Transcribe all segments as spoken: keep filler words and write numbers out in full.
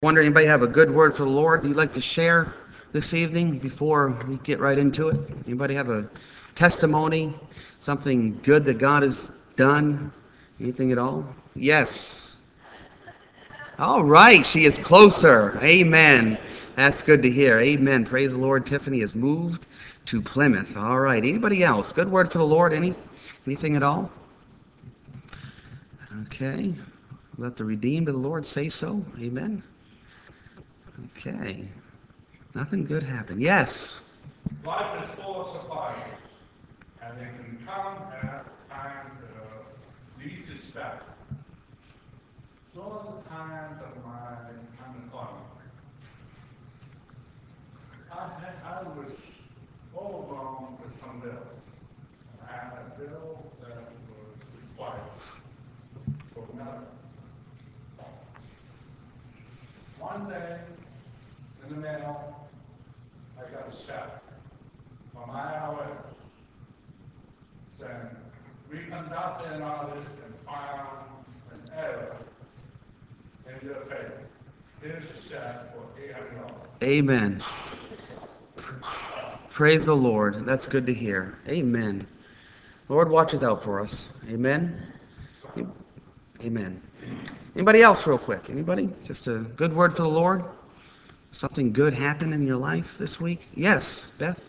Wonder, anybody have a good word for the Lord you'd like to share this evening before we get right into it? Anybody have a testimony, something good that God has done? Anything at all? Yes. All right, she is closer. Amen. That's good to hear. Amen. Praise the Lord. Tiffany has moved to Plymouth. All right. Anybody else? Good word for the Lord? Any? Anything at all? Okay. Let the redeemed of the Lord say so. Amen. Okay. Nothing good happened. Yes. Life is full of surprises, and they can come at times that are least expected. So are the times of my unemployment. I, had, I was overwhelmed with some bills. I had a bill that was required for medical. One day, in the mail, I got a check from I R S saying, we conducted an audit and found an error in your favor. Here's a check for eight hundred dollars. Amen. Praise the Lord. That's good to hear. Amen. Lord watches out for us. Amen. Amen. Anybody else real quick? Anybody? Just a good word for the Lord? Something good happened in your life this week? Yes, Beth?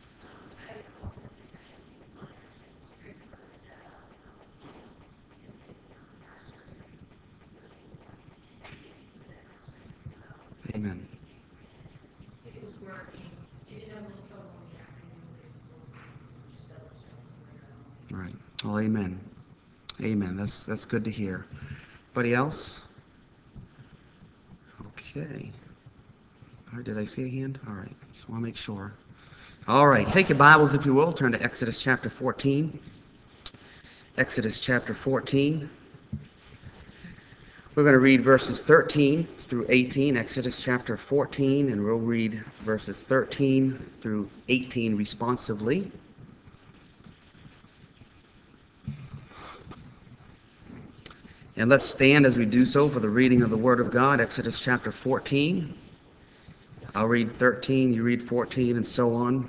Amen. Right. Well, amen. Amen. That's that's good to hear. Anybody else? Okay. All right, did I see a hand? All right. Just want to make sure. All right. Take your Bibles, if you will. Turn to Exodus chapter fourteen. Exodus chapter fourteen. We're going to read verses thirteen through eighteen, Exodus chapter fourteen, and we'll read verses thirteen through eighteen responsively. And let's stand as we do so for the reading of the Word of God, Exodus chapter fourteen. I'll read thirteen, you read fourteen, and so on.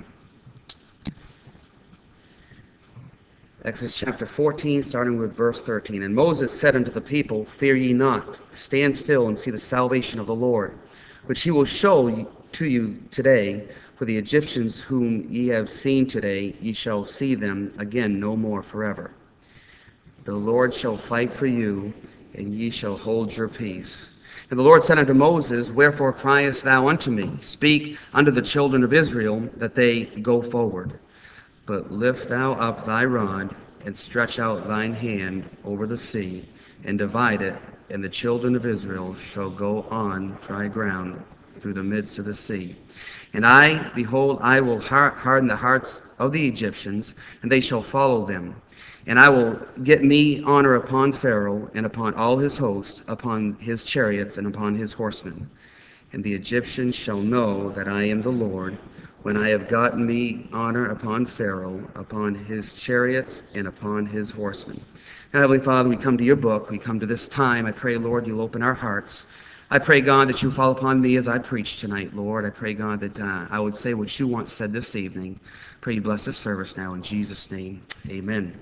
Exodus chapter fourteen, starting with verse thirteen. And Moses said unto the people, Fear ye not, stand still and see the salvation of the Lord, which he will show to you today. For the Egyptians whom ye have seen today, ye shall see them again no more forever. The Lord shall fight for you, and ye shall hold your peace. And the Lord said unto Moses, Wherefore criest thou unto me? Speak unto the children of Israel, that they go forward. But lift thou up thy rod, and stretch out thine hand over the sea, and divide it, and the children of Israel shall go on dry ground through the midst of the sea. And I, behold, I will harden the hearts of the Egyptians, and they shall follow them. And I will get me honor upon Pharaoh, and upon all his host, upon his chariots, and upon his horsemen. And the Egyptians shall know that I am the Lord, when I have gotten me honor upon Pharaoh, upon his chariots, and upon his horsemen. Now, Heavenly Father, we come to your book. We come to this time. I pray, Lord, you'll open our hearts. I pray, God, that you fall upon me as I preach tonight, Lord. I pray, God, that uh, I would say what you want said this evening. Pray you bless this service now in Jesus' name. Amen.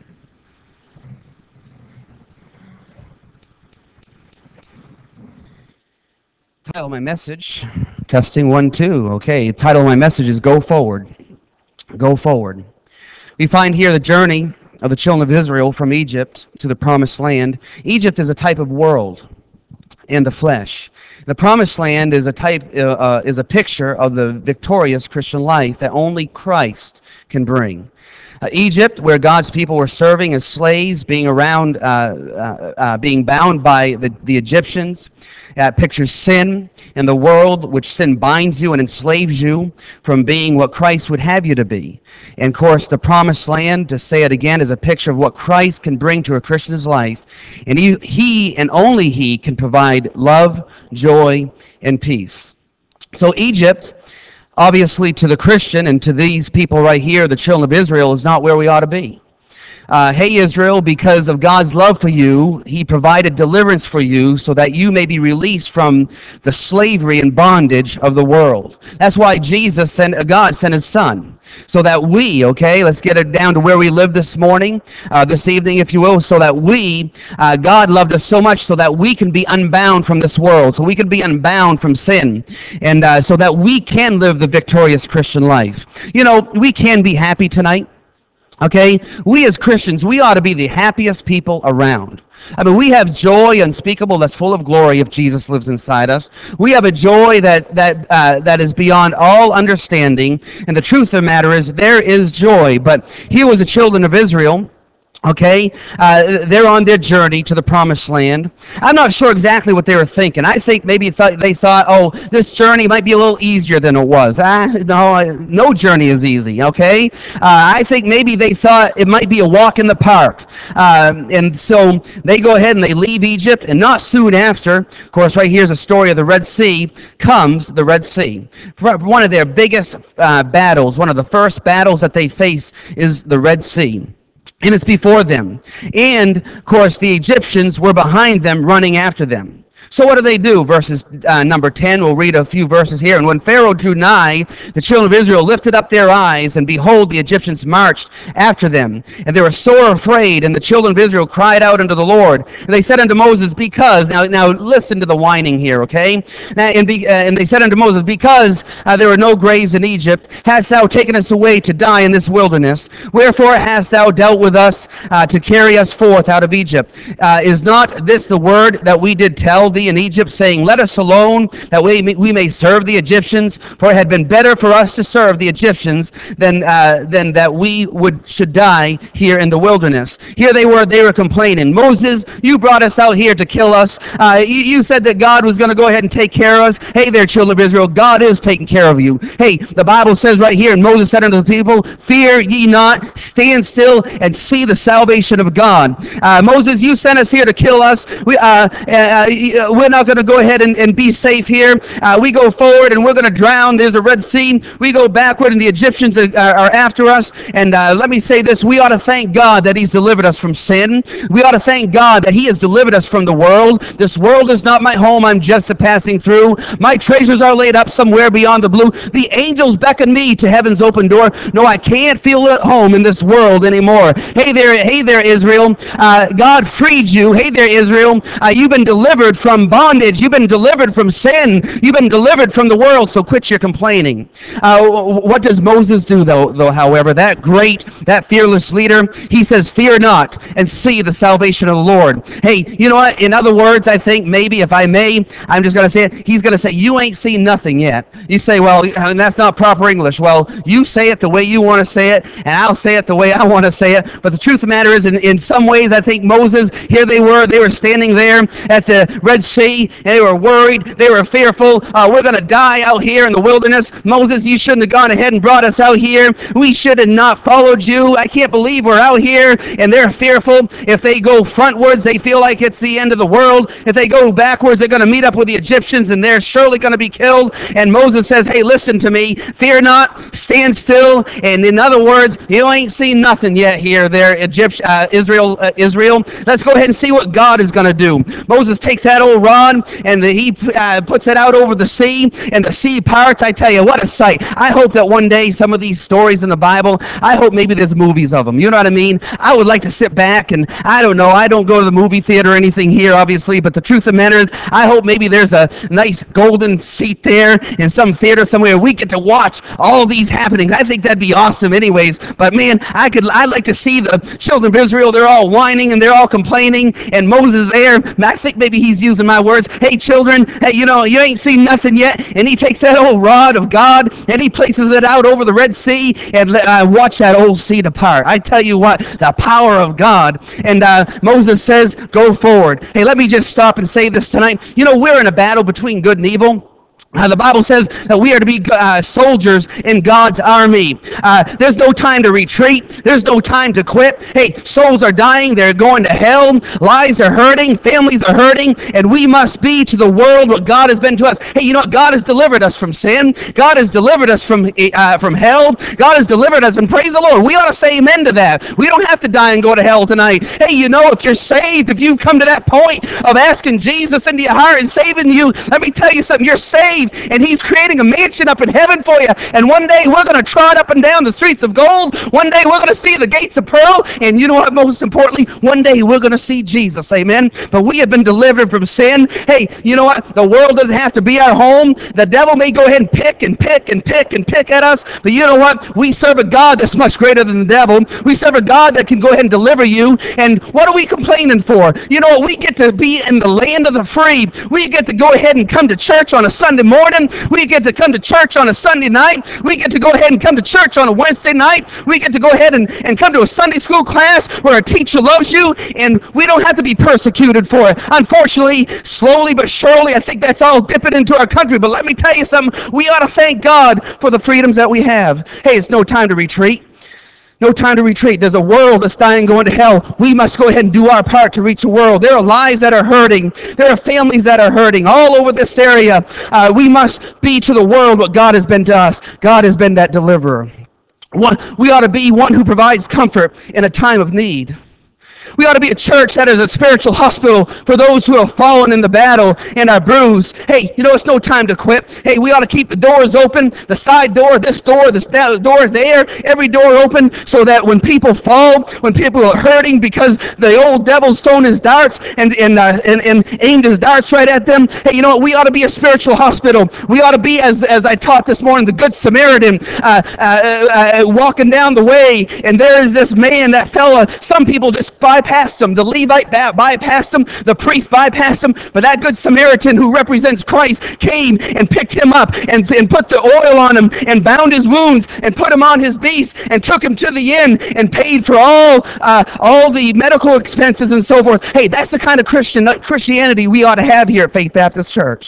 Title of my message, testing one, two. Okay, the title of my message is Go Forward. Go Forward. We find here the journey of the children of Israel from Egypt to the Promised Land. Egypt is a type of world in the flesh. The Promised Land is a type, uh, uh, is a picture of the victorious Christian life that only Christ can bring. Uh, Egypt, where God's people were serving as slaves, being around, uh, uh, uh, being bound by the, the Egyptians, uh, pictures sin in the world, which sin binds you and enslaves you from being what Christ would have you to be. And of course, the Promised Land, to say it again, is a picture of what Christ can bring to a Christian's life. And he, he and only he can provide love, joy, and peace. So Egypt, obviously to the Christian and to these people right here, the children of Israel, is not where we ought to be. Uh, hey, Israel, because of God's love for you, he provided deliverance for you so that you may be released from the slavery and bondage of the world. That's why Jesus sent, uh, God sent his son. So that we, okay, let's get it down to where we live this morning, uh, this evening, if you will, so that we, uh, God loved us so much so that we can be unbound from this world, so we can be unbound from sin, and uh, so that we can live the victorious Christian life. You know, we can be happy tonight. Okay, we as Christians, we ought to be the happiest people around. I mean, we have joy unspeakable that's full of glory if Jesus lives inside us. We have a joy that that uh, that is beyond all understanding. And the truth of the matter is, there is joy. But here was the children of Israel. Okay, uh, they're on their journey to the promised land. I'm not sure exactly what they were thinking. I think maybe th- they thought, oh, this journey might be a little easier than it was. Ah, no, no journey is easy, okay? Uh, I think maybe they thought it might be a walk in the park. Um, and so they go ahead and they leave Egypt, and not soon after, of course, right here's a story of the Red Sea, comes the Red Sea. One of their biggest uh, battles, one of the first battles that they face is the Red Sea. And it's before them. And, of course, the Egyptians were behind them, running after them. So what do they do? Verses uh, number ten, we'll read a few verses here. And when Pharaoh drew nigh, the children of Israel lifted up their eyes, and behold, the Egyptians marched after them. And they were sore afraid, and the children of Israel cried out unto the Lord. And they said unto Moses, because, now now listen to the whining here, okay? Now, and, be, uh, and they said unto Moses, because uh, there were no graves in Egypt, hast thou taken us away to die in this wilderness? Wherefore hast thou dealt with us uh, to carry us forth out of Egypt? Uh, is not this the word that we did tell thee in Egypt, saying, let us alone, that we may, we may serve the Egyptians? For it had been better for us to serve the Egyptians than uh, than that we would should die here in the wilderness. Here they were, they were complaining. Moses, you brought us out here to kill us. Uh, you, you said that God was going to go ahead and take care of us. Hey there, children of Israel, God is taking care of you. Hey, the Bible says right here, and Moses said unto the people, fear ye not, stand still and see the salvation of God. Uh, Moses, you sent us here to kill us. We uh, uh, we're not going to go ahead and, and be safe here. Uh, we go forward and we're going to drown. There's a Red Sea. We go backward and the Egyptians are, are after us. And uh, let me say this, we ought to thank God that he's delivered us from sin. We ought to thank God that he has delivered us from the world. This world is not my home. I'm just a passing through. My treasures are laid up somewhere beyond the blue. The angels beckon me to heaven's open door. No, I can't feel at home in this world anymore. Hey there, hey there, Israel. Uh, God freed you. Hey there, Israel. Uh, you've been delivered from bondage. You've been delivered from sin. You've been delivered from the world, so quit your complaining. Uh, what does Moses do, though, though, however? That great, that fearless leader, he says, fear not, and see the salvation of the Lord. Hey, you know what? In other words, I think maybe, if I may, I'm just going to say it, he's going to say, you ain't seen nothing yet. You say, well, and that's not proper English. Well, you say it the way you want to say it, and I'll say it the way I want to say it. But the truth of the matter is, in, in some ways, I think Moses, here they were, they were standing there at the Red Sea, and they were worried, they were fearful. Uh, we're going to die out here in the wilderness. Moses, you shouldn't have gone ahead and brought us out here. We should have not followed you. I can't believe we're out here, and they're fearful. If they go frontwards, they feel like it's the end of the world. If they go backwards, they're going to meet up with the Egyptians, and they're surely going to be killed. And Moses says, hey, listen to me. Fear not. Stand still. And in other words, you ain't seen nothing yet here, there, Egypt, uh, Israel, uh, Israel. Let's go ahead and see what God is going to do. Moses takes that old rod, and the, he uh, puts it out over the sea, and the sea parts. I tell you, what a sight. I hope that one day some of these stories in the Bible, I hope maybe there's movies of them. You know what I mean? I would like to sit back, and I don't know, I don't go to the movie theater or anything here, obviously, but the truth of the matter is, I hope maybe there's a nice golden seat there in some theater somewhere. We get to watch all these happenings. I think that'd be awesome anyways, but man, I could, I'd like to see the children of Israel. They're all whining, and they're all complaining, and Moses there, I think maybe he's using my words. Hey, children, hey, you know, you ain't seen nothing yet. And he takes that old rod of God, and he places it out over the Red Sea, and uh, watch that old sea depart. I tell you what, the power of God. And uh, Moses says, go forward. Hey, let me just stop and say this tonight. You know, we're in a battle between good and evil. Uh, the Bible says that we are to be uh, soldiers in God's army. Uh, there's no time to retreat. There's no time to quit. Hey, souls are dying. They're going to hell. Lives are hurting. Families are hurting. And we must be to the world what God has been to us. Hey, you know what? God has delivered us from sin. God has delivered us from, uh, from hell. God has delivered us. And praise the Lord. We ought to say amen to that. We don't have to die and go to hell tonight. Hey, you know, if you're saved, if you come to that point of asking Jesus into your heart and saving you, let me tell you something. You're saved. And he's creating a mansion up in heaven for you. And one day we're going to trot up and down the streets of gold. One day we're going to see the gates of pearl. And you know what, most importantly, one day we're going to see Jesus. Amen. But we have been delivered from sin. Hey, you know what? The world doesn't have to be our home. The devil may go ahead and pick and pick and pick and pick at us. But you know what? We serve a God that's much greater than the devil. We serve a God that can go ahead and deliver you. And what are we complaining for? You know what? We get to be in the land of the free. We get to go ahead and come to church on a Sunday morning. We get to come to church on a Sunday night. We get to go ahead and come to church on a Wednesday night. We get to go ahead and, and come to a Sunday school class where a teacher loves you, and we don't have to be persecuted for it. Unfortunately, slowly but surely, I think that's all dipping into our country. But let me tell you something. We ought to thank God for the freedoms that we have. Hey, it's no time to retreat. No time to retreat. There's a world that's dying going to hell. We must go ahead and do our part to reach the world. There are lives that are hurting. There are families that are hurting all over this area. Uh, we must be to the world what God has been to us. God has been that deliverer. One, we ought to be one who provides comfort in a time of need. We ought to be a church that is a spiritual hospital for those who have fallen in the battle and are bruised. Hey, you know, it's no time to quit. Hey, we ought to keep the doors open, the side door, this door, this door there, every door open, so that when people fall, when people are hurting because the old devil's thrown his darts and, and, uh, and, and aimed his darts right at them, hey, you know what? We ought to be a spiritual hospital. We ought to be, as, as I taught this morning, the Good Samaritan, uh, uh, uh, walking down the way, and there is this man, that fella, some people just bypassed him. The Levite bypassed him. The priest bypassed him. But that Good Samaritan who represents Christ came and picked him up and, and put the oil on him and bound his wounds and put him on his beast and took him to the inn and paid for all uh, all the medical expenses and so forth. Hey, that's the kind of Christian Christianity we ought to have here at Faith Baptist Church.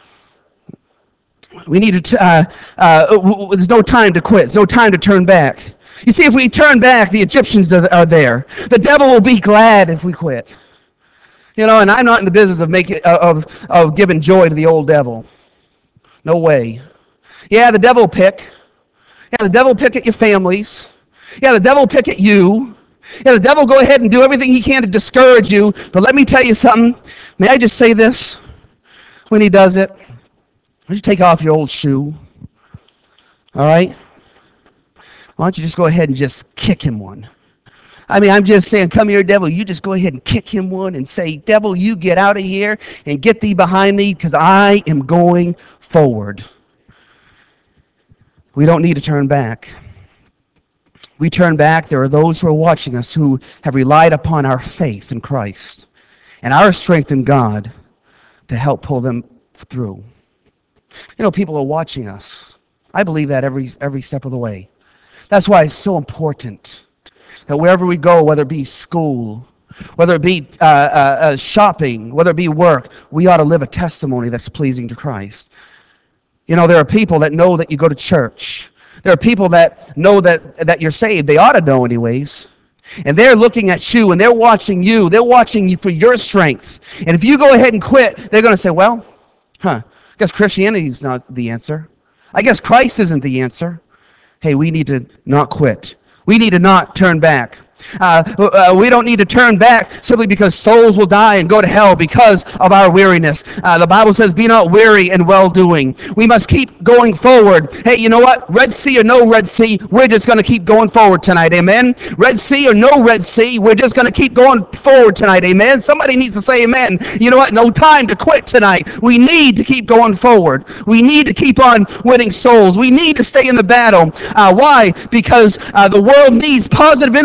We need to, uh, uh, there's no time to quit. There's no time to turn back. You see, if we turn back, the Egyptians are, are there. The devil will be glad if we quit. You know, and I'm not in the business of making of of giving joy to the old devil. No way. Yeah, the devil will pick. Yeah, the devil will pick at your families. Yeah, the devil will pick at you. Yeah, the devil will go ahead and do everything he can to discourage you. But let me tell you something. May I just say this? When he does it, why don't you take off your old shoe? All right? Why don't you just go ahead and just kick him one? I mean, I'm just saying, come here, devil. You just go ahead and kick him one and say, devil, you get out of here and get thee behind me because I am going forward. We don't need to turn back. We turn back, there are those who are watching us who have relied upon our faith in Christ and our strength in God to help pull them through. You know, people are watching us. I believe that every every step of the way. That's why it's so important that wherever we go, whether it be school, whether it be uh, uh, uh, shopping, whether it be work, we ought to live a testimony that's pleasing to Christ. You know, there are people that know that you go to church. There are people that know that, that you're saved. They ought to know anyways. And they're looking at you and they're watching you. They're watching you for your strength. And if you go ahead and quit, they're going to say, well, huh, I guess Christianity is not the answer. I guess Christ isn't the answer. Hey, we need to not quit. We need to not turn back. Uh, uh, we don't need to turn back simply because souls will die and go to hell because of our weariness. Uh, the Bible says, be not weary in well-doing. We must keep going forward. Hey, you know what? Red Sea or no Red Sea, we're just going to keep going forward tonight. Amen? Red Sea or no Red Sea, we're just going to keep going forward tonight. Amen? Somebody needs to say amen. You know what? No time to quit tonight. We need to keep going forward. We need to keep on winning souls. We need to stay in the battle. Uh, why? Because uh, the world needs positive influence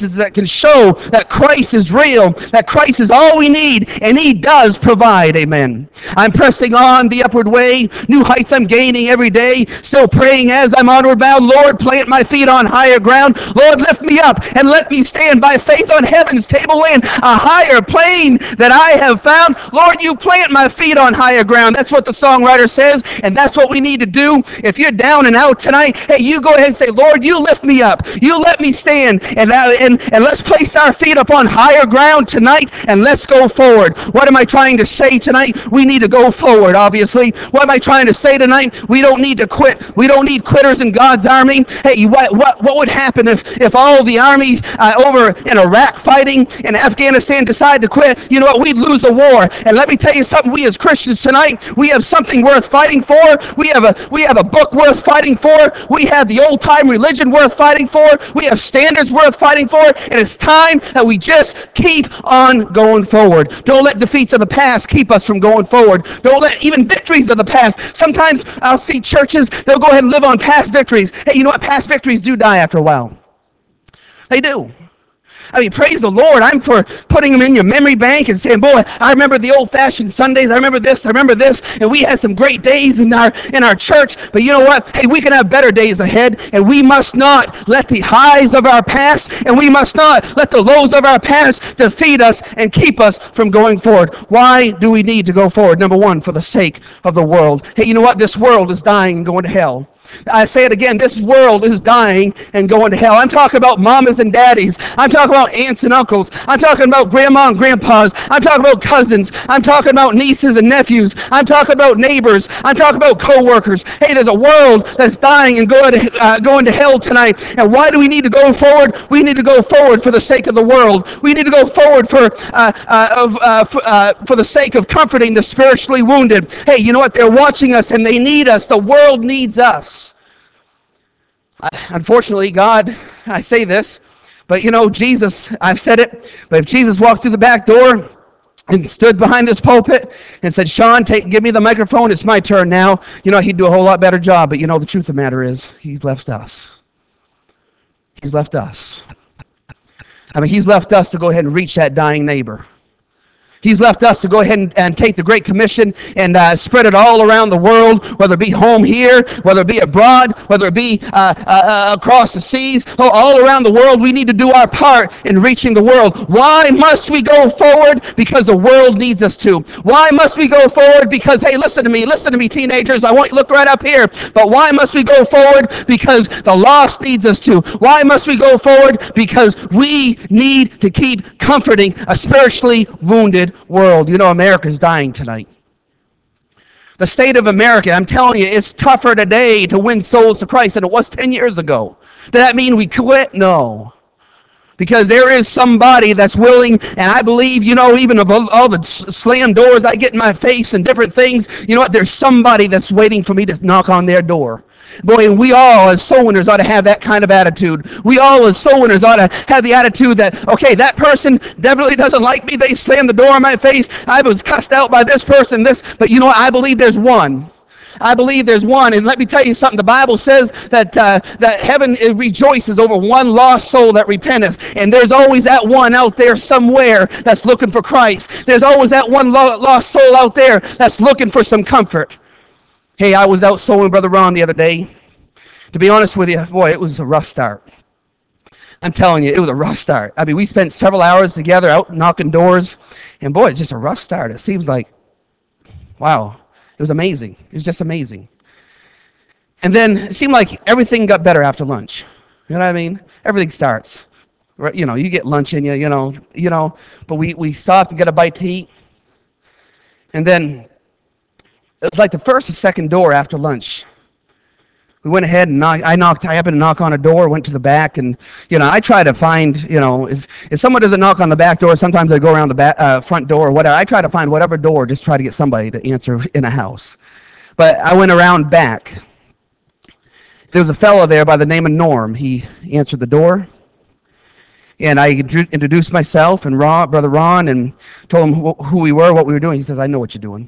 places that can show that Christ is real, that Christ is all we need, and he does provide. Amen. I'm pressing on the upward way. New heights I'm gaining every day. Still praying as I'm onward bound. Lord, plant my feet on higher ground. Lord, lift me up and let me stand by faith on heaven's tableland, a higher plane that I have found. Lord, you plant my feet on higher ground. That's what the songwriter says, and that's what we need to do. If you're down and out tonight, hey, you go ahead and say, Lord, you lift me up. You let me stand, and, uh, and, and let's place our feet upon higher ground tonight, and let's go forward. What am I trying to say tonight? We need to go forward, obviously. What am I trying to say tonight? We don't need to quit. We don't need quitters in God's army. Hey, what, what, what would happen if, if all the army uh, over in Iraq fighting and Afghanistan decide to quit? You know what? We'd lose the war. And let me tell you something. We as Christians tonight, we have something worth fighting for. We have a we have a book worth fighting for. We have the old-time religion worth fighting for. We have standards worth fighting for. And it's time that we just keep on going forward. Don't let defeats of the past keep us from going forward. Don't let even victories of the past. Sometimes I'll see churches, they'll go ahead and live on past victories. Hey, you know what? Past victories do die after a while. They do. I mean, praise the Lord. I'm for putting them in your memory bank and saying, boy, I remember the old-fashioned Sundays. I remember this. I remember this. And we had some great days in our in our church. But you know what? Hey, we can have better days ahead. And we must not let the highs of our past and we must not let the lows of our past defeat us and keep us from going forward. Why do we need to go forward? Number one, for the sake of the world. Hey, you know what? This world is dying and going to hell. I say it again, this world is dying and going to hell. I'm talking about mamas and daddies. I'm talking about aunts and uncles. I'm talking about grandma and grandpas. I'm talking about cousins. I'm talking about nieces and nephews. I'm talking about neighbors. I'm talking about co-workers. Hey, there's a world that's dying and going to, uh, going to hell tonight. And why do we need to go forward? We need to go forward for the sake of the world. We need to go forward for, uh, uh, of, uh, for, uh, for the sake of comforting the spiritually wounded. Hey, you know what? They're watching us and they need us. The world needs us. Unfortunately, God, I say this, but you know, Jesus, I've said it, but if Jesus walked through the back door and stood behind this pulpit and said, Sean, take, give me the microphone, it's my turn now, you know, he'd do a whole lot better job. But you know, the truth of the matter is, he's left us. He's left us. I mean, he's left us to go ahead and reach that dying neighbor. He's left us to go ahead and, and take the Great Commission and uh, spread it all around the world, whether it be home here, whether it be abroad, whether it be uh, uh, across the seas, oh, all around the world. We need to do our part in reaching the world. Why must we go forward? Because the world needs us to. Why must we go forward? Because, hey, listen to me, listen to me, teenagers. I want you to look right up here. But why must we go forward? Because the lost needs us to. Why must we go forward? Because we need to keep comforting a spiritually wounded world. You know, America's dying tonight. The state of America, I'm telling you, it's tougher today to win souls to Christ than it was ten years ago. Does that mean we quit? No. Because there is somebody that's willing, and I believe, you know, even of all, all the slam doors I get in my face and different things, you know what, there's somebody that's waiting for me to knock on their door. Boy, and we all as soul winners ought to have that kind of attitude. We all as soul winners ought to have the attitude that, okay, that person definitely doesn't like me. They slammed the door in my face. I was cussed out by this person, this, but you know what, I believe there's one. I believe there's one, and let me tell you something. The Bible says that uh, that heaven rejoices over one lost soul that repenteth, and there's always that one out there somewhere that's looking for Christ. There's always that one lo- lost soul out there that's looking for some comfort. Hey, I was out souling Brother Ron the other day. To be honest with you, boy, it was a rough start. I'm telling you, it was a rough start. I mean, we spent several hours together out knocking doors, and boy, it's just a rough start. It seems like, wow, it was amazing. It was just amazing. And then it seemed like everything got better after lunch. You know what I mean? Everything starts. You know, you get lunch in you, you know, you know, but we, we stopped to get a bite to eat. And then it was like the first or second door after lunch. We went ahead and knocked, I knocked, I happened to knock on a door, went to the back, and, you know, I try to find, you know, if, if someone doesn't knock on the back door, sometimes I go around the back, uh, front door or whatever. I try to find whatever door, just try to get somebody to answer in a house. But I went around back. There was a fellow there by the name of Norm. He answered the door. And I introduced myself and Ron, Brother Ron, and told him who, who we were, what we were doing. He says, I know what you're doing.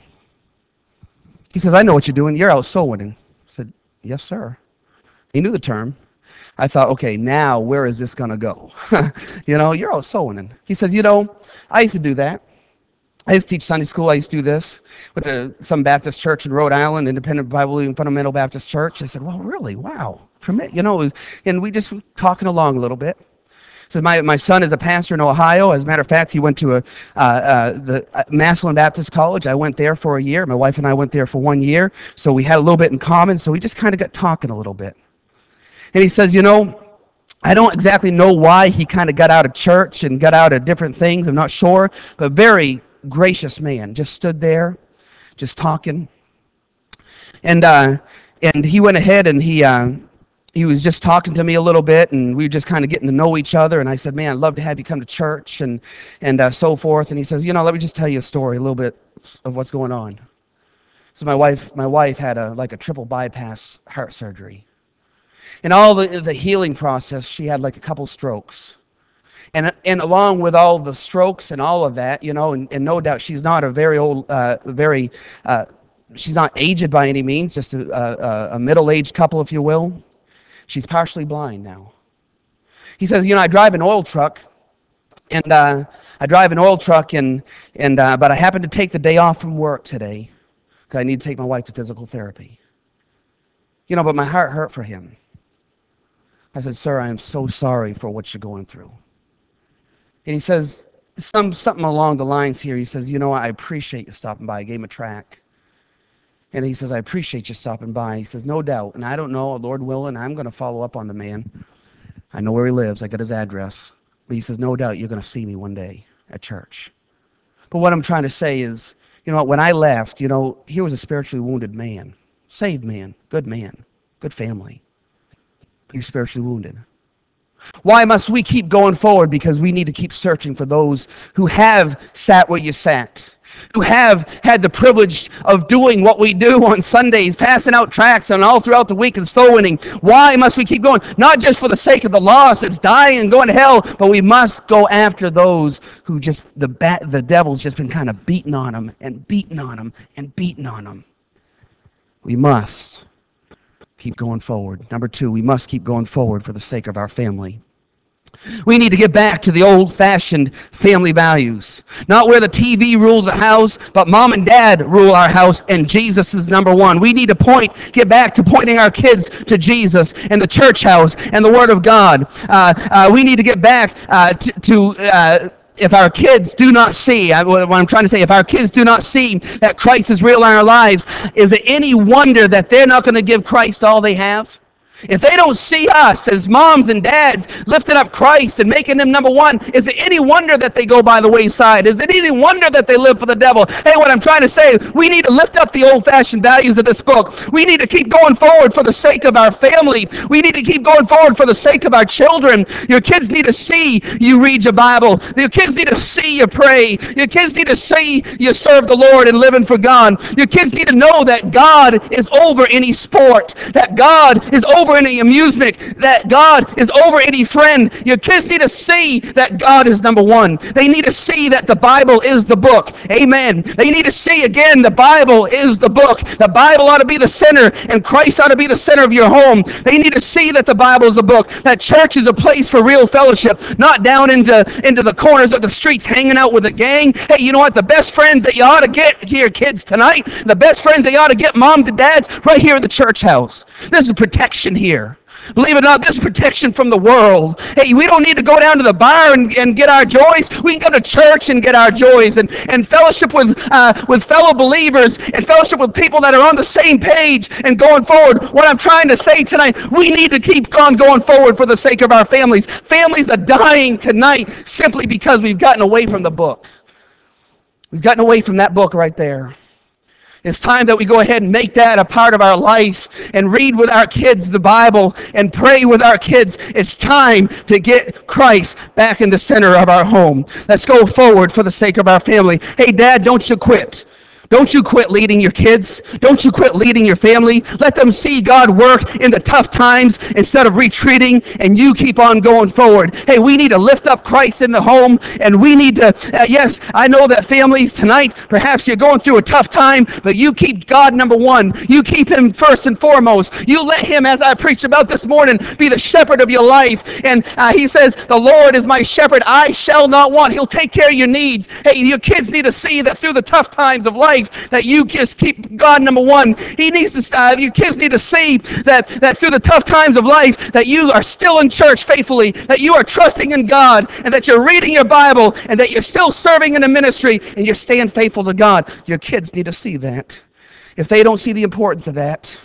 He says, I know what you're doing. You're out soul winning. I said, yes, sir. He knew the term. I thought, okay, now where is this going to go? You know, you're all sewing. He says, you know, I used to do that. I used to teach Sunday school. I used to do this with a, some Baptist church in Rhode Island, Independent Bible and Fundamental Baptist Church. I said, well, really? Wow. Tremendous. You know, and we just talking along a little bit. So my, my son is a pastor in Ohio. As a matter of fact, he went to a, uh, uh, the uh, Massillon Baptist College. I went there for a year. My wife and I went there for one year. So we had a little bit in common. So we just kind of got talking a little bit. And he says, you know, I don't exactly know why he kind of got out of church and got out of different things. I'm not sure. But very gracious man. Just stood there, just talking. And uh, and he went ahead and he... Uh, He was just talking to me a little bit, and we were just kind of getting to know each other. And I said, man, I'd love to have you come to church and, and uh, so forth. And he says, you know, let me just tell you a story, a little bit of what's going on. So my wife, my wife had a like a triple bypass heart surgery. And all the, the healing process, she had like a couple strokes. And, and along with all the strokes and all of that, you know, and, and no doubt she's not a very old, uh, very, uh, she's not aged by any means, just a, a, a middle-aged couple, if you will. She's partially blind now. He says, you know, I drive an oil truck, and uh, I drive an oil truck, and and uh, but I happened to take the day off from work today because I need to take my wife to physical therapy. You know, but my heart hurt for him. I said, sir, I am so sorry for what you're going through. And he says, some something along the lines here. He says, you know, I appreciate you stopping by. I gave him a tract. And he says, I appreciate you stopping by. He says, no doubt. And I don't know, Lord willing, I'm going to follow up on the man. I know where he lives. I got his address. But he says, no doubt you're going to see me one day at church. But what I'm trying to say is, you know, when I left, you know, here was a spiritually wounded man. Saved man. Good man. Good family. But he's spiritually wounded. Why must we keep going forward? Because we need to keep searching for those who have sat where you sat, who have had the privilege of doing what we do on Sundays, passing out tracts and all throughout the week and soul winning. Why must we keep going? Not just for the sake of the lost that's dying and going to hell, but we must go after those who just, the bat, the devil's just been kind of beating on them and beating on them and beating on them. We must keep going forward. Number two, we must keep going forward for the sake of our family. We need to get back to the old-fashioned family values. Not where the T V rules the house, but mom and dad rule our house, and Jesus is number one. We need to point, get back to pointing our kids to Jesus and the church house and the Word of God. Uh, uh, we need to get back uh, to... to uh, if our kids do not see, what I'm trying to say, if our kids do not see that Christ is real in our lives, is it any wonder that they're not going to give Christ all they have? If they don't see us as moms and dads lifting up Christ and making him number one, is it any wonder that they go by the wayside? Is it any wonder that they live for the devil? Hey, what I'm trying to say, we need to lift up the old-fashioned values of this book. We need to keep going forward for the sake of our family. We need to keep going forward for the sake of our children. Your kids need to see you read your Bible. Your kids need to see you pray. Your kids need to see you serve the Lord and living for God. Your kids need to know that God is over any sport, that God is over over any amusement, that God is over any friend. Your kids need to see that God is number one. They need to see that the Bible is the book. Amen. They need to see again the Bible is the book. The Bible ought to be the center, and Christ ought to be the center of your home. They need to see that the Bible is the book, that church is a place for real fellowship, not down into, into the corners of the streets hanging out with a gang. Hey, you know what? The best friends that you ought to get here, kids, tonight, the best friends that you ought to get, moms and dads, right here at the church house. This is protection here. Believe it or not, this is protection from the world. Hey, we don't need to go down to the bar and, and get our joys. We can come to church and get our joys and, and fellowship with uh, with fellow believers and fellowship with people that are on the same page and going forward. What I'm trying to say tonight, we need to keep on going forward for the sake of our families. Families are dying tonight simply because we've gotten away from the book. We've gotten away from that book right there. It's time that we go ahead and make that a part of our life and read with our kids the Bible and pray with our kids. It's time to get Christ back in the center of our home. Let's go forward for the sake of our family. Hey, Dad, don't you quit. Don't you quit leading your kids. Don't you quit leading your family. Let them see God work in the tough times instead of retreating, and you keep on going forward. Hey, we need to lift up Christ in the home, and we need to, uh, yes, I know that families tonight, perhaps you're going through a tough time, but you keep God number one. You keep him first and foremost. You let him, as I preached about this morning, be the shepherd of your life. And uh, he says, the Lord is my shepherd. I shall not want. He'll take care of your needs. Hey, your kids need to see that through the tough times of life, that you just keep God number one. He needs to, uh, your kids need to see that, that through the tough times of life, that you are still in church faithfully, that you are trusting in God, and that you're reading your Bible, and that you're still serving in the ministry, and you're staying faithful to God. Your kids need to see that. If they don't see the importance of that,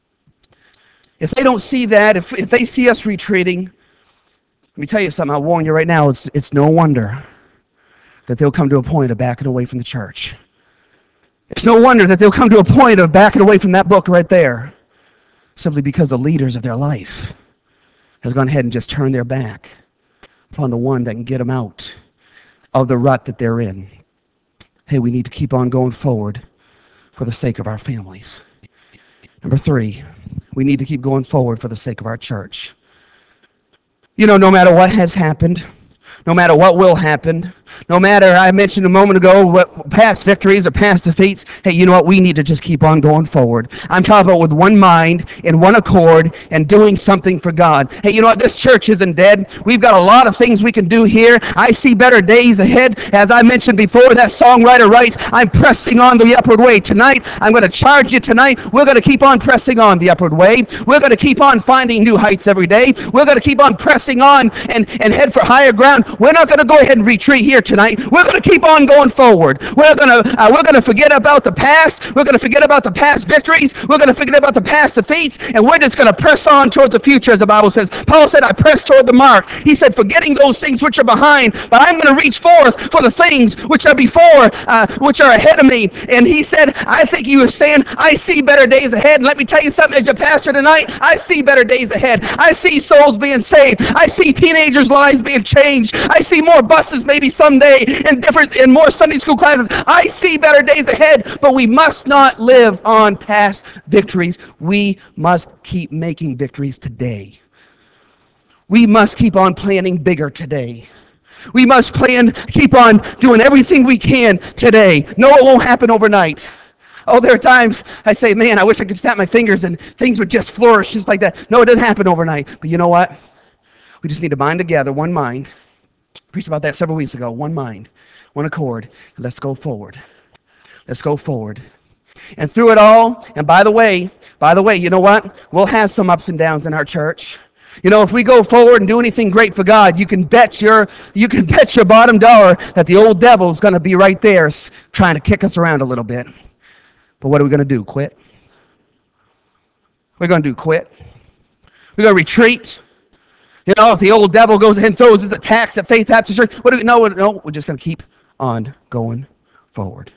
if they don't see that, if, if they see us retreating, let me tell you something, I'll warn you right now, it's, it's no wonder that they'll come to a point of backing away from the church. It's no wonder that they'll come to a point of backing away from that book right there, simply because the leaders of their life have gone ahead and just turned their back upon the one that can get them out of the rut that they're in. Hey, we need to keep on going forward for the sake of our families. Number three, we need to keep going forward for the sake of our church. You know, no matter what has happened, no matter what will happen, no matter, I mentioned a moment ago, what past victories or past defeats, hey, you know what? We need to just keep on going forward. I'm talking about with one mind, in one accord, and doing something for God. Hey, you know what? This church isn't dead. We've got a lot of things we can do here. I see better days ahead. As I mentioned before, that songwriter writes, I'm pressing on the upward way. Tonight, I'm going to charge you tonight. We're going to keep on pressing on the upward way. We're going to keep on finding new heights every day. We're going to keep on pressing on and, and head for higher ground. We're not going to go ahead and retreat here tonight. We're going to keep on going forward. We're going to uh, we're going to forget about the past. We're going to forget about the past victories. We're going to forget about the past defeats, and we're just going to press on towards the future, as the Bible says. Paul said, I press toward the mark. He said, forgetting those things which are behind, but I'm going to reach forth for the things which are before, uh, which are ahead of me. And he said, I think he was saying, I see better days ahead. And let me tell you something, as your pastor tonight, I see better days ahead. I see souls being saved. I see teenagers' lives being changed. I see more buses maybe someday and different and more Sunday school classes. I see better days ahead, but we must not live on past victories. We must keep making victories today. We must keep on planning bigger today. We must plan, keep on doing everything we can today. No, it won't happen overnight. Oh, there are times I say, man, I wish I could snap my fingers and things would just flourish just like that. No, it doesn't happen overnight. But you know what? We just need to bind together, one mind. I preached about that several weeks ago. One mind, one accord, and let's go forward. Let's go forward. And through it all, and by the way, by the way, you know what? We'll have some ups and downs in our church. You know, if we go forward and do anything great for God, you can bet your you can bet your bottom dollar that the old devil's going to be right there trying to kick us around a little bit. But what are we going to do? Quit? We're going to do quit. We're going to retreat. You know, if the old devil goes ahead and throws his attacks at Faith Baptist Church, what do we, no, no, we're just going to keep on going forward.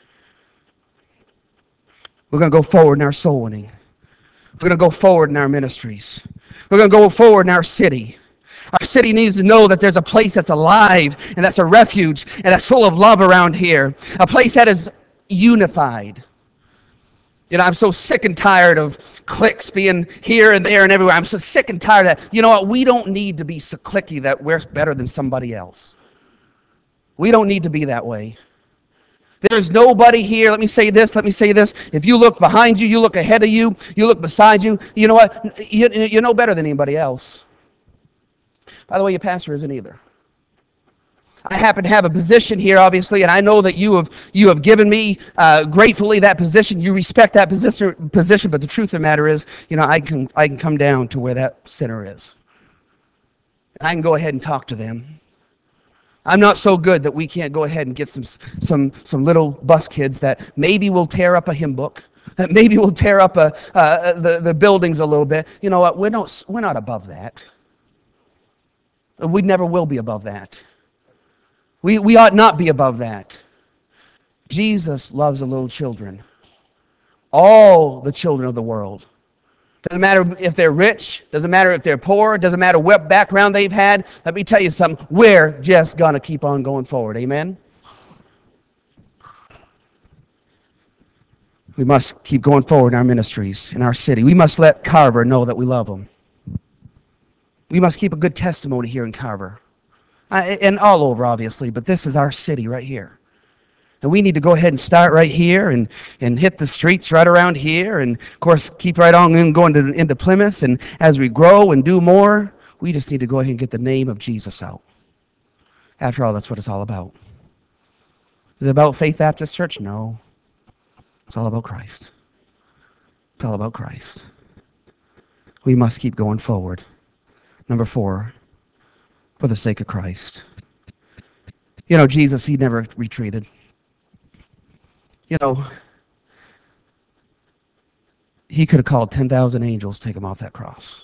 We're going to go forward in our soul winning. We're going to go forward in our ministries. We're going to go forward in our city. Our city needs to know that there's a place that's alive and that's a refuge and that's full of love around here. A place that is unified. You know, I'm so sick and tired of cliques being here and there and everywhere. I'm so sick and tired of that. You know what? We don't need to be so cliquey that we're better than somebody else. We don't need to be that way. There's nobody here. Let me say this. Let me say this. If you look behind you, you look ahead of you, you look beside you, you know what? You, you're no better than anybody else. By the way, your pastor isn't either. I happen to have a position here, obviously, and I know that you have you have given me uh, gratefully that position. You respect that position, position, but the truth of the matter is, you know, I can I can come down to where that sinner is, and I can go ahead and talk to them. I'm not so good that we can't go ahead and get some some some little bus kids that maybe will tear up a hymn book, that maybe will tear up a uh, the the buildings a little bit. You know what? We're not we're not above that. We never will be above that. We, we ought not be above that. Jesus loves the little children. All the children of the world. Doesn't matter if they're rich. Doesn't matter if they're poor. Doesn't matter what background they've had. Let me tell you something. We're just going to keep on going forward. Amen? We must keep going forward in our ministries, in our city. We must let Carver know that we love him. We must keep a good testimony here in Carver. Uh, and all over, obviously, but this is our city right here. And we need to go ahead and start right here and, and hit the streets right around here and, of course, keep right on and going to, into Plymouth. And as we grow and do more, we just need to go ahead and get the name of Jesus out. After all, that's what it's all about. Is it about Faith Baptist Church? No. It's all about Christ. It's all about Christ. We must keep going forward. Number four, for the sake of Christ. You know, Jesus, he never retreated. You know, he could have called ten thousand angels to take him off that cross.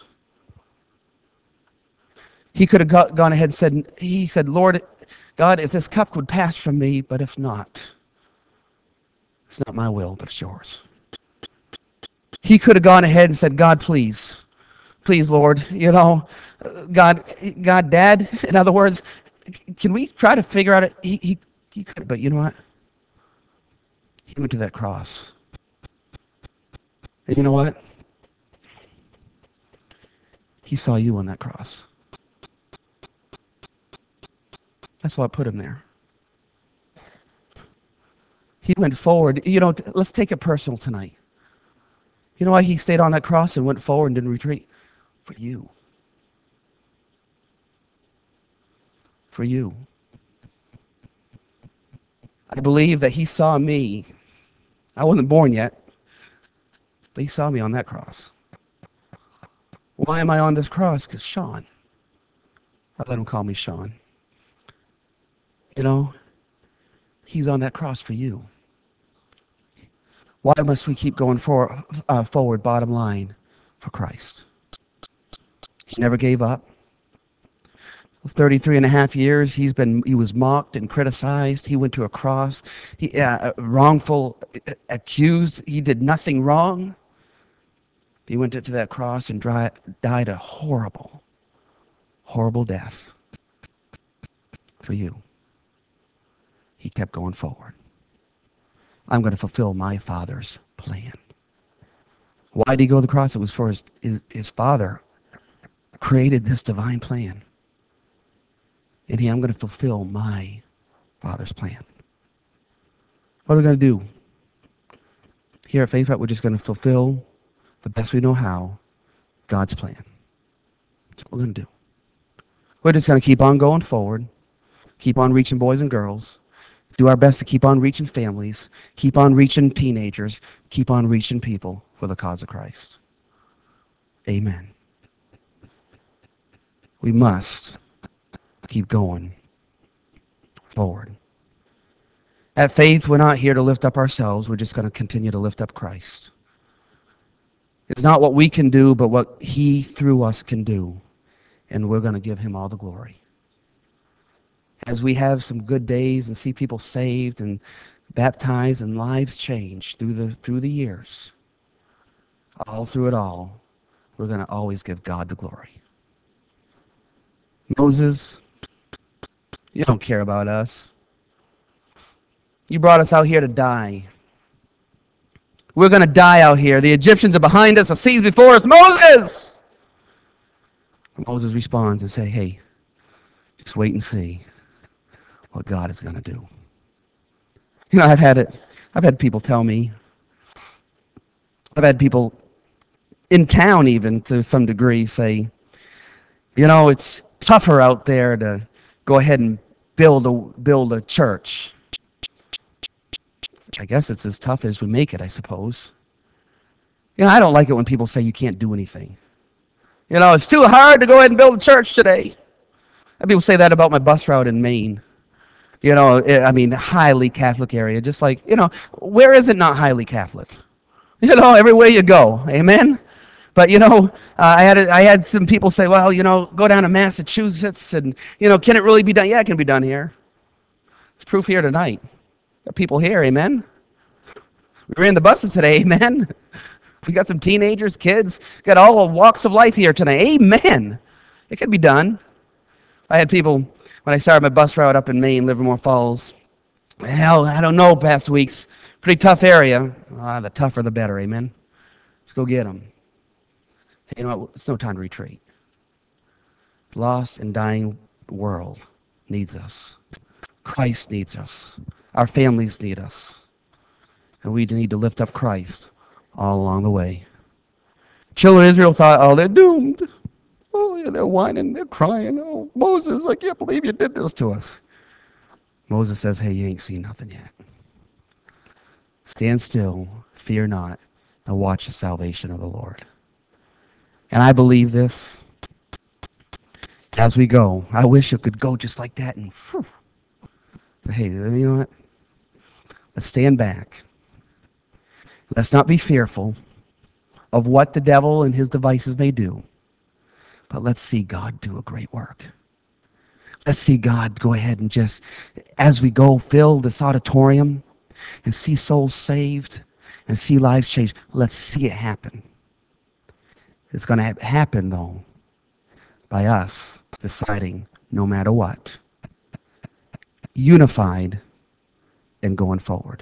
He could have got, gone ahead and said, he said, Lord, God, if this cup would pass from me, but if not, it's not my will, but it's yours. He could have gone ahead and said, God, please, please, Lord, you know, God, God, Dad, in other words, can we try to figure out it? He, he, he could, but you know what? He went to that cross. And you know what? He saw you on that cross. That's why I put him there. He went forward. You know, let's take it personal tonight. You know why he stayed on that cross and went forward and didn't retreat? For you. For you. I believe that he saw me. I wasn't born yet, but he saw me on that cross. Why am I on this cross? Because Sean. I let him call me Sean. You know, he's on that cross for you. Why must we keep going for, uh, forward, bottom line, for Christ? He never gave up. thirty-three and a half years, he's been, he was mocked and criticized. He went to a cross. He, uh, wrongful, uh, accused. He did nothing wrong. He went to that cross and dry, died a horrible, horrible death for you. He kept going forward. I'm going to fulfill my Father's plan. Why did he go to the cross? It was for his, his, his Father created this divine plan. And he, I'm going to fulfill my Father's plan. What are we going to do? Here at Faith Prep, we're just going to fulfill the best we know how God's plan. That's what we're going to do. We're just going to keep on going forward, keep on reaching boys and girls, do our best to keep on reaching families, keep on reaching teenagers, keep on reaching people for the cause of Christ. Amen. We must keep going forward. At Faith, we're not here to lift up ourselves. We're just going to continue to lift up Christ. It's not what we can do, but what he through us can do. And we're going to give him all the glory. As we have some good days and see people saved and baptized and lives changed through the, through the years, all through it all, we're going to always give God the glory. Moses, you don't care about us. You brought us out here to die. We're going to die out here. The Egyptians are behind us. The sea's before us. Moses! Moses responds and say, hey, just wait and see what God is going to do. You know, I've had it. I've had people tell me. I've had people in town even to some degree say, you know, it's tougher out there to go ahead and build a, build a church. I guess it's as tough as we make it, I suppose. You know, I don't like it when people say you can't do anything. You know, it's too hard to go ahead and build a church today. And people say that about my bus route in Maine. You know, I mean, highly Catholic area. Just like, you know, where is it not highly Catholic? You know, everywhere you go. Amen? But, you know, uh, I had a, I had some people say, well, you know, go down to Massachusetts and, you know, can it really be done? Yeah, it can be done here. It's proof here tonight. Got people here, amen? We ran the buses today, amen? We got some teenagers, kids, got all walks of life here tonight, amen? It can be done. I had people, when I started my bus route up in Maine, Livermore Falls, hell, I don't know, past weeks, Pretty tough area. Ah, the tougher the better, amen? Let's go get them. Hey, you know what? It's no time to retreat. The lost and dying world needs us. Christ needs us. Our families need us. And we need to lift up Christ all along the way. Children of Israel thought, oh, they're doomed. Oh, yeah, they're whining, they're crying. Oh, Moses, I can't believe you did this to us. Moses says, hey, you ain't seen nothing yet. Stand still, fear not, and watch the salvation of the Lord. And I believe this as we go. I wish it could go just like that. And whew. Hey, you know what? Let's stand back. Let's not be fearful of what the devil and his devices may do. But let's see God do a great work. Let's see God go ahead and just, as we go, fill this auditorium and see souls saved and see lives changed. Let's see it happen. It's going to happen, though, by us deciding no matter what, unified and going forward.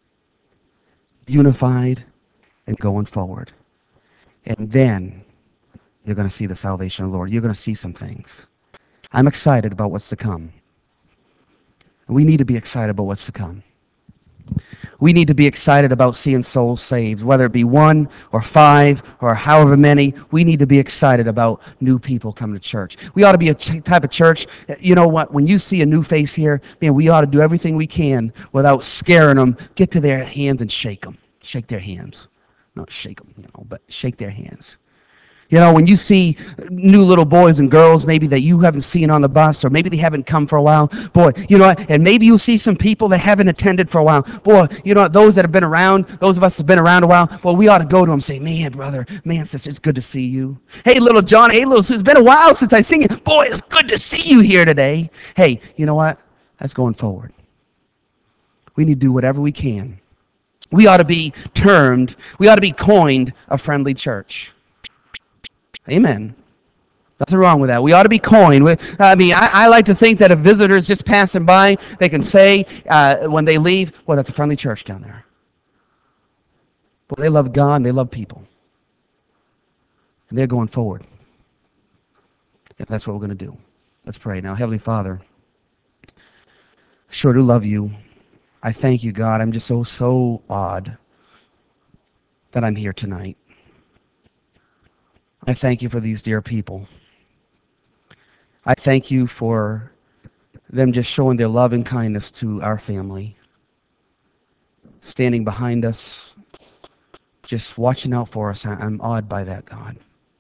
Unified and going forward. And then you're going to see the salvation of the Lord. You're going to see some things. I'm excited about what's to come. We need to be excited about what's to come. We need to be excited about seeing souls saved, whether it be one or five or however many. We need to be excited about new people coming to church. We ought to be a ch- type of church, you know what, when you see a new face here, man, we ought to do everything we can without scaring them. Get to their hands and shake them. Shake their hands. Not shake them, you know, but shake their hands. You know, when you see new little boys and girls maybe that you haven't seen on the bus, or maybe they haven't come for a while, boy, you know what, and maybe you'll see some people that haven't attended for a while. Boy, you know, those that have been around, those of us that have been around a while, well, we ought to go to them and say, man, brother, man, sister, it's good to see you. Hey, little John, hey, little Sue, it's been a while since I've seen you. Boy, it's good to see you here today. Hey, you know what? That's going forward. We need to do whatever we can. We ought to be termed, we ought to be coined a friendly church. Amen. Nothing wrong with that. We ought to be coined. We, I mean, I, I like to think that if visitors just passing by, they can say uh, when they leave, well, that's a friendly church down there. Well, they love God and they love people. And they're going forward. If that's what we're going to do. Let's pray. Now, Heavenly Father, I sure do love you. I thank you, God. I'm just so, so awed that I'm here tonight. I thank you for these dear people. I thank you for them just showing their love and kindness to our family, standing behind us, just watching out for us. I'm awed by that, God.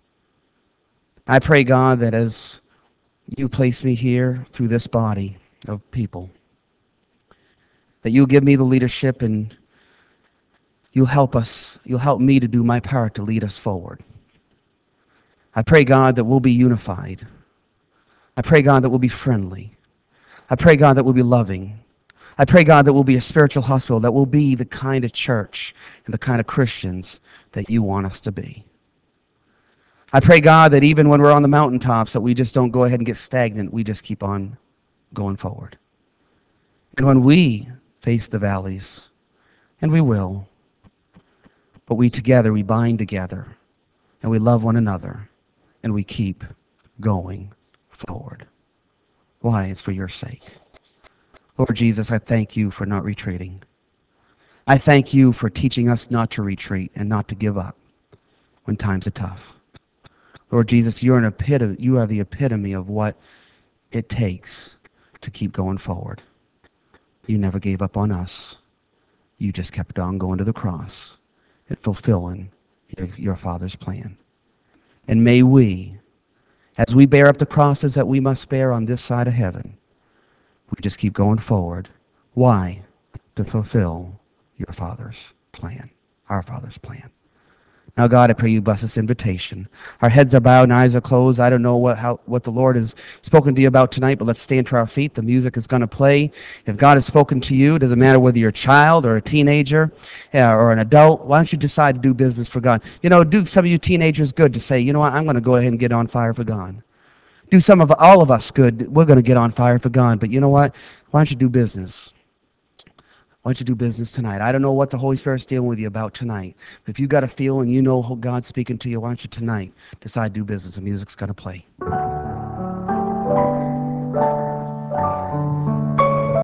I pray, God, that as you place me here through this body of people, that you'll give me the leadership and you'll help us, you'll help me to do my part to lead us forward. I pray, God, that we'll be unified. I pray, God, that we'll be friendly. I pray, God, that we'll be loving. I pray, God, that we'll be a spiritual hospital, that we'll be the kind of church and the kind of Christians that you want us to be. I pray, God, that even when we're on the mountaintops, that we just don't go ahead and get stagnant. We just keep on going forward. And when we face the valleys, and we will, but we together, we bind together, and we love one another, and we keep going forward. Why? It's for your sake. Lord Jesus, I thank you for not retreating. I thank you for teaching us not to retreat and not to give up when times are tough. Lord Jesus, you're an epitome, you are the epitome of what it takes to keep going forward. You never gave up on us. You just kept on going to the cross and fulfilling your, your Father's plan. And may we, as we bear up the crosses that we must bear on this side of heaven, we just keep going forward. Why? To fulfill your Father's plan, our Father's plan. Now, God, I pray you bless this invitation. Our heads are bowed and eyes are closed. I don't know what how what the Lord has spoken to you about tonight, but let's stand to our feet. The music is going to play. If God has spoken to you, it doesn't matter whether you're a child or a teenager uh, or an adult, why don't you decide to do business for God? You know, do some of you teenagers good to say, you know what, I'm going to go ahead and get on fire for God. Do some of all of us good. We're going to get on fire for God. But you know what? Why don't you do business? Why don't you do business tonight? I don't know what the Holy Spirit's dealing with you about tonight. But if you got a feel and you know God's speaking to you, why don't you tonight decide to do business? The music's going to play.